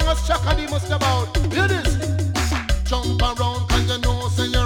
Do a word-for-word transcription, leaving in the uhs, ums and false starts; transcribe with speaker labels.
Speaker 1: as Chaka the must about. Hear this. Jump around, cause you know, say you